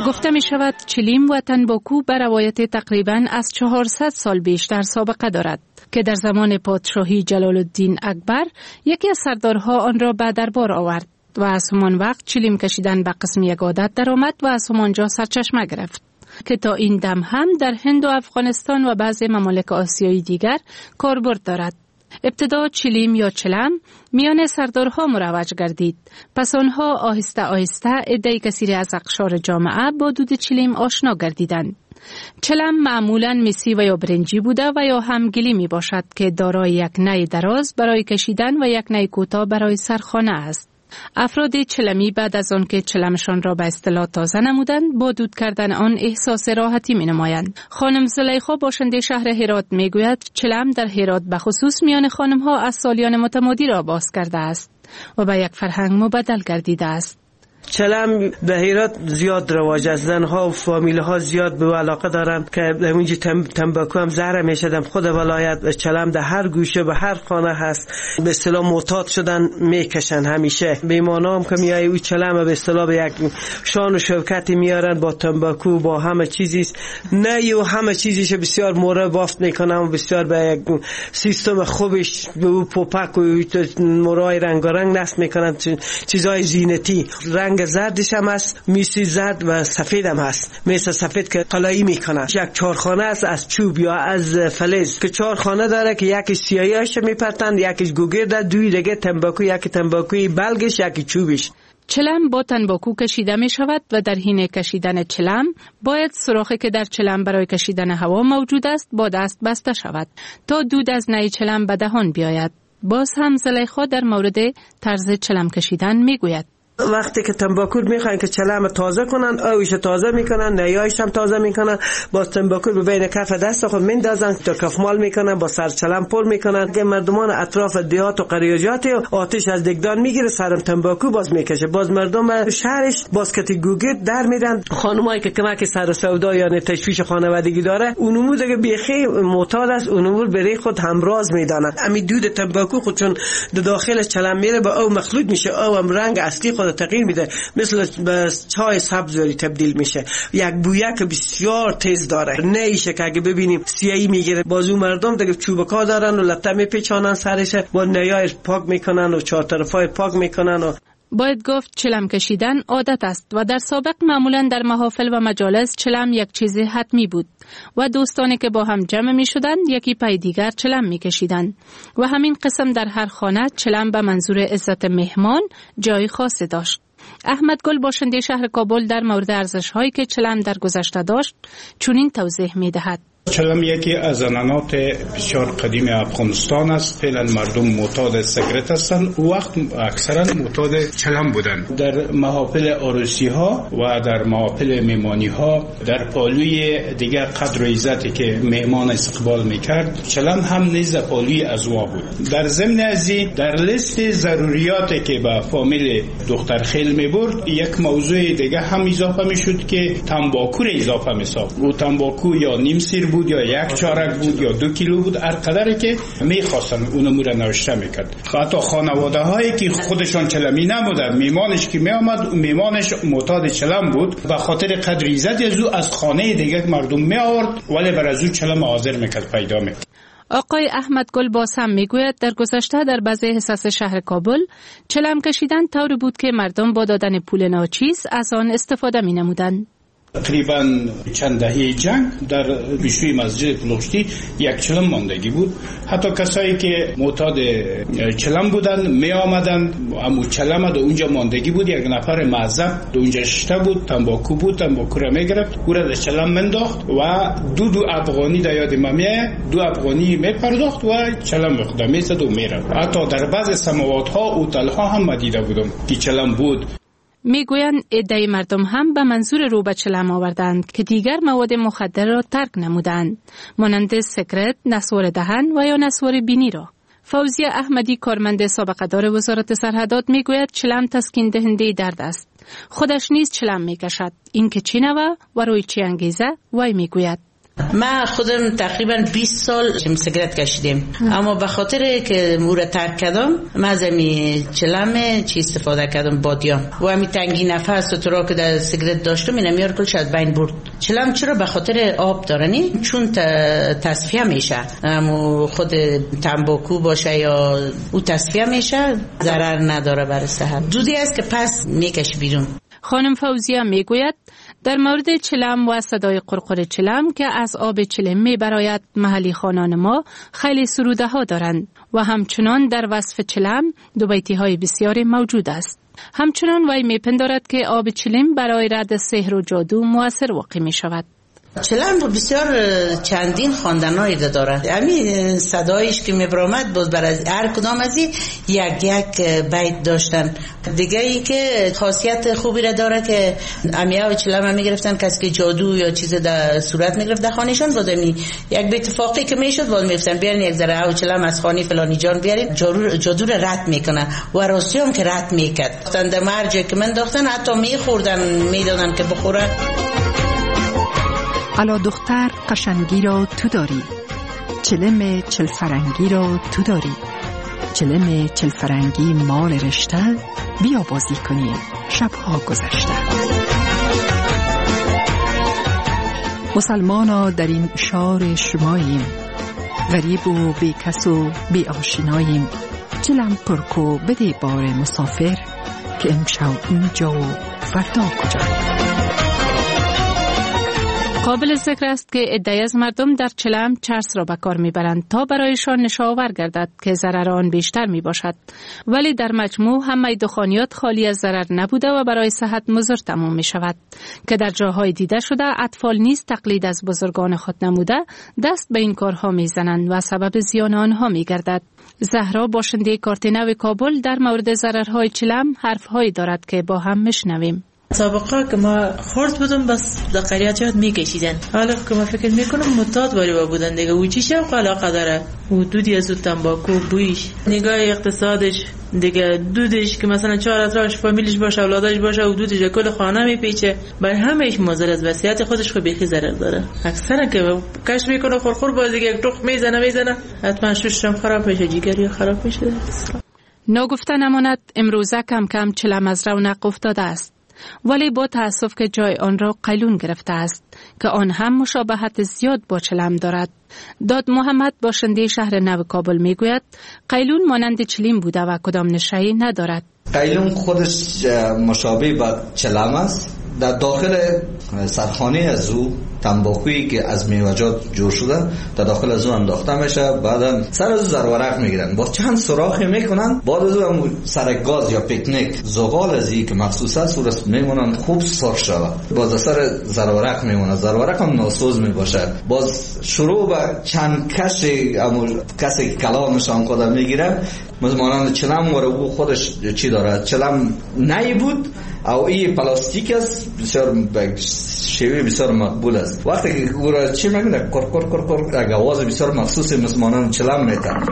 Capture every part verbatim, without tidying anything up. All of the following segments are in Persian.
گفته می شود چلیم و تنباکو به روایت تقریباً از چهارصد سال بیشتر سابقه دارد که در زمان پادشاهی جلال الدین اکبر یکی از سردارها آن را به دربار آورد و از همان وقت چلیم کشیدن به قسم یک عادت در آمد و از همانجا سرچشمه گرفت که تا این دم هم در هند و افغانستان و بعضی ممالک آسیایی دیگر کاربرد دارد. ابتدا چلیم یا چلم میان سردارها مروج گردید. پس آنها آهسته آهسته عده کثیری از اقشار جامعه با دود چلیم آشنا گردیدند. چلم معمولاً مسی و یا برنجی بوده و یا هم گلی می باشد که دارای یک نی دراز برای کشیدن و یک نی کوتاه برای سرخانه است. افراد چلمی بعد از آن که چلمشان را به اصطلاح تازه نمودند با دود کردن آن احساس راحتی می نمایند. خانم زلیخا باشنده شهر هرات می گوید چلم در هرات به خصوص میان خانم ها از سالیان متمادی را باز کرده است و به یک فرهنگ مبدل گردیده است. چلم به هرات زیاد رواج است. زنها و فامیل ها زیاد به علاقه دارند که اونجا تم، تنباکو هم زهره میشدم. خود ولایت چلم در هر گوشه به هر خانه هست. به اصطلاح معتاد شدن میکشن همیشه. میمانا هم که میای او چلم به اصطلاح به یک شان و شوکتی میارن با تنباکو با همه چیزی. نه و همه چیزیش بسیار موره بافت میکنن و بسیار به یک سیستم خوبش به او پوپک و مورای رنگارنگ نصب میکنن. چیزای زینتی رنگ زردش هم هست، میسی زرد و سفید هم هست. میسه سفید که قلایی میکنن. یک چهارخانه است از چوب یا از فلز که چهارخانه داره که یکی سیاهیش میپرتند، یکیش گوگرد، دوی دیگه تنباکو، یکی تنباکوی بلگش، یکی چوبش. چلم با تنباکو کشیده می شود و در حین کشیدن چلم باید سوراخی که در چلم برای کشیدن هوا موجود است با دست بسته شود تا دود از نی چلم به دهان بیاید. باز هم زلیخا در مورد طرز چلم کشیدن می گوید. وقتی که تنباکو میخواین که چلم تازه کنن، اویش تازه میکنن، نیایش هم تازه میکنن، با تنباکو به بین کف دست خود میندازن تا کفمال میکنن، با سر چلم پر میکنن که مردمان اطراف دیهات و قریاجات آتش از دگدان میگیره، سرم تنباکو باز میکشه. باز مردم شهرش باز کتی گوگرد در میرن. خانمایی که کمک سر و سودا یا تشویش خانوادگی داره اونمو دیگه بیخی معتاد است، اونمو برای خود همراز میدانن. امی دود تنباکو خود چون داخل چلم میره با او مخلوط میشه، او هم رنگ اصلی خود تغییر میده، مثل به چای سبز ولی تبدیل میشه. یک بویه که بسیار تیز داره، نیشه که اگه ببینیم سیاهی میگیره. بازو مردم دیگه چوبکا دارن و لطه میپیچانن سرش، با نیای پاک میکنن و چهار طرفای پاک میکنن. و باید گفت چلم کشیدن عادت است و در سابق معمولا در محافل و مجالس چلم یک چیز حتمی بود و دوستانی که با هم جمع می شدند یکی پای دیگر چلم می کشیدند و همین قسم در هر خانه چلم به منظور عزت مهمان جای خاصی داشت. احمد گل باشنده شهر کابل در مورد ارزش هایی که چلم در گذشته داشت چنین توضیح می دهد. چلم یکی از عنعنات بسیار قدیم افغانستان است. فعلا مردم معتاد سیگارت هستند، او وقت اکثرا معتاد چلم بودند. در محافل عروسی ها و در محافل مهمانی ها در پالوی دیگر قدر و عزتی که مهمان استقبال میکرد چلم هم نیز پالوی ازوا بود. در ضمن ازی در لیست ضروریاتی که به فامیل دختر خیل میبرد یک موضوع دیگه هم اضافه میشد که تنباکو را اضافه میساخت. او تنباکو یا نیم سیر بود یا یک چارک بود یا دو کیلو بود، هر قدری که میخواستن اونمو را نوشته میکرد. حتی خانواده هایی که خودشان چلمی نبودن، میمانش که میامد میمانش معتاد چلم بود، به خاطر قدر عزت از او از خانه دیگه مردم می آورد ولی بر از او چلم حاضر میکرد پیدا میکرد. آقای احمد گل باز هم میگوید در گذشته در بعضی حصص شهر کابل چلم کشیدن طوری بود که مردم با دادن پول ناچیز از آن استفاده می نمودند. تقریبا چند دهه جنگ در پیشوی مسجد پلوشتی یک چلم ماندگی بود. حتی کسایی که معتاد چلم بودن می آمدن، اما چلم در اونجا ماندگی بود. یک نفر معذب در اونجا شته بود، تنباکو بود، تنباکو را می گرفت، او را در چلم منداخت و دو دو افغانی در یاد ممیه دو افغانی می پرداخت و چلم به خدا می زد و می رفت. حتی در بعض سماوات ها اوتل ها هم مدیده بودم که چلم بود. میگویند عده مردم هم به منظور رو به چلم آوردند که دیگر مواد مخدر را ترک نمودند، مانند سیگارت، نسوار دهن و یا نسوار بینی را. فوزیه احمدی کارمند سابقه دار وزارت سرحدات میگوید چلم تسکین دهنده درد است. خودش نیز چلم میکشد. این که چی نوه و روی چی انگیزه وای میگوید. من خودم تقریبا بیست سال سیگرت کشیدم، اما به خاطر که مورا ترک کردم من از می چلم چی استفاده کردم بادیان و می تنگی نفس و تو که در سیگرت داشتم اینا میار کل شد بین برد. چلم چرا؟ به خاطر آب دارنی، چون تصفیه میشه، اما خود تنباکو باشه یا او تصفیه میشه ضرر نداره برای صحت. زودی است که پس میکش بیرون. خانم فوزیه میگوید در مورد چلم و صدای قرقر چلم که از آب چلم میبراید محلی خانان ما خیلی سروده ها دارند و همچنان در وصف چلم دو بیتی های بسیاری موجود است. همچنان وی میپندارد که آب چلم برای رد سحر و جادو مؤثر واقع می شود. چلم بسیار چندین خواندنایی داره. همین صدایش که میبرامد باز بر از هر کدام از این یک یک بیت داشتن. دیگه ای که خاصیت خوبی را داره که امیه و چلم هم میگرفتن کسی که جادو یا چیز در صورت میگرفت در خانهشان باز می یک به اتفاقی که میشد باز میفتن بیارین یک ذره او چلم از خانه فلانی جان بیارین، جادو را رد میکنه و راستی هم که رد میکرد. در مرجع که من داختن حتی میخوردن میدادن که بخوره. الا دختر قشنگی را تو داری، چلم چل فرنگی را تو داری، چلم چل فرنگی مال رشته، بیا بازی کنیم شبها گذشته. مسلمانا در این شار شماییم، غریب و بی کس و بی آشناییم، چلم پرکو بده بار مسافر، که امشب اینجا و فردا کجاییم. قابل ذکر است که عده‌ای از مردم در چلم چرس را به کار میبرند تا برایشان نشاور گردد که ضرر آن بیشتر می باشد، ولی در مجموع همه دخانیات خالی از ضرر نبوده و برای صحت مضر تمام می شود که در جاهای دیده شده اطفال نیز تقلید از بزرگان خود نموده دست به این کارها می زنند و سبب زیان آنها می گردد. زهرا باشنده کارت نو کابل در مورد ضررهای چلم حرفهایی دارد که با هم میشنویم. سابقا که ما خورد بودم بس در قریات یاد میکشیدن، حالا که ما فکر میکنم متاد باری با بودن دیگه و چی شب علاقه داره و دودی از تنباکو بویش، نگاه اقتصادش دیگه، دودش که مثلا چهار افرادش فامیلش باشه اولادش باشه و دودش کل خانه میپیچه، بر همهش مضر از وصیت خودش خو بیخی ضرر داره. اکثرا که کش میکنه خورخور باز دیگه یک ټوخ میزنه میزنه حتما ششم خراب میشه، جگری خراب میشه. ناگفته نماند امروزه کم کم چلم از رونق افتاده است، ولی با تأسف که جای آن را قیلون گرفته است که آن هم مشابهت زیاد با چلم دارد. داد محمد باشنده شهر نو کابل میگوید قیلون مانند چلم بوده و کدام نشه‌ای ندارد. قیلون خودش مشابه با چلم است. در داخل سرخانه از او تنباکویی که از میوه‌جات جور شده در داخل از او انداخته میشه، بعدم سر از او زرورق میگیرن، با چند سوراخی میکنن، بعد از او سر گاز یا پیکنیک زغال از این که مخصوص است سورس میمونن خوب سرخ شود، باز سر زرورق میمونه، زرورق هم ناسوز میباشه، باز شروع به چند کشی امو کسی کلامش هم خود میگیره. مانند چلم و او خودش چی داره، چلم نی بود او این پلاستیک است، بسیار شیوه بسیار مقبول است. وقتی که او را چی میکنه کر کر کر کر آواز بسیار مخصوصی مثل مانند چلم میتن.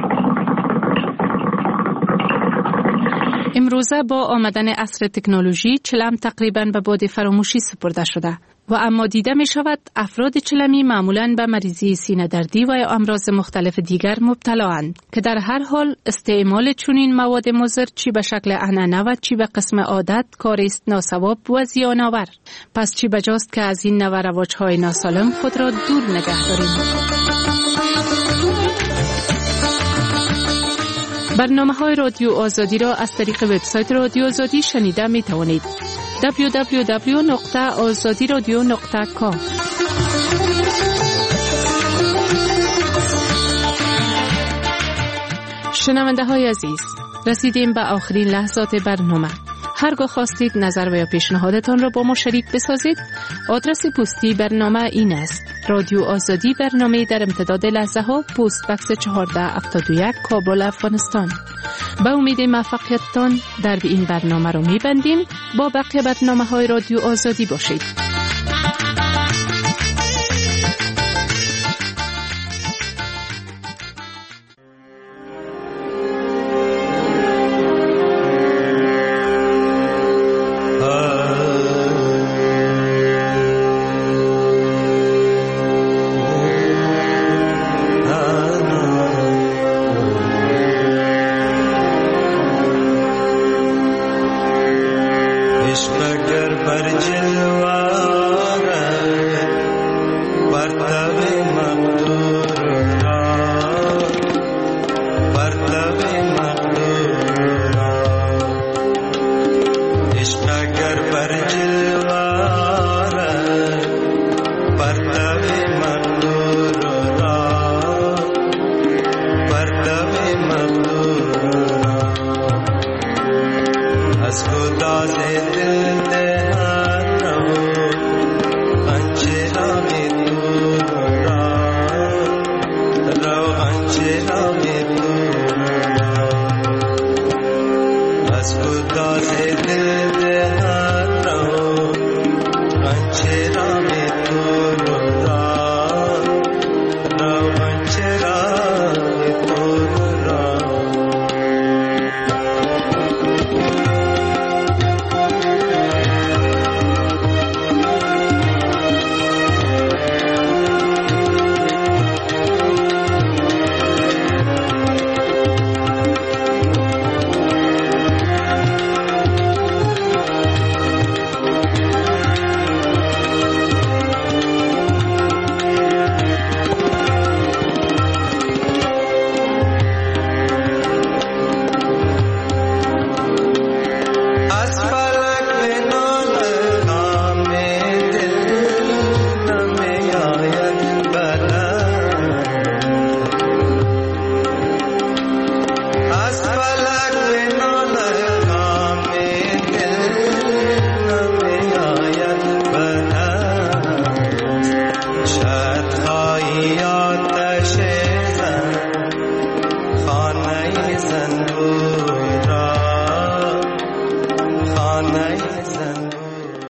امروزه با آمدن عصر تکنولوژی چلم تقریباً به باد فراموشی سپرده شده و اما دیده می شود افراد چلمی معمولاً به مریضی سینه دردی و امراض مختلف دیگر مبتلااند که در هر حال استعمال چنین مواد مضر چی به شکل عنعنه و چی به قسم عادت کاری است ناصواب و زیان آور. پس چی بجاست که از این نوع رواج‌های ناسالم خود را دور نگه داریم. برنامه‌های رادیو آزادی را از طریق وبسایت رادیو آزادی شنیده می توانید. دبلیو دبلیو دبلیو نقطه آزادی رادیو نقطه کام. شنونده های عزیز، رسیدیم به آخرین لحظات برنامه. هرگاه خواستید نظر و یا پیشنهادتان را با ما شریک بسازید، آدرس پستی برنامه این است: رادیو آزادی، برنامه در امتداد لحظه ها، پست بکس چهارده هفتاد و یک، کابل، افغانستان. به امید موفقیتتان در این برنامه را می‌بندیم. با بقیه برنامه های رادیو آزادی باشید.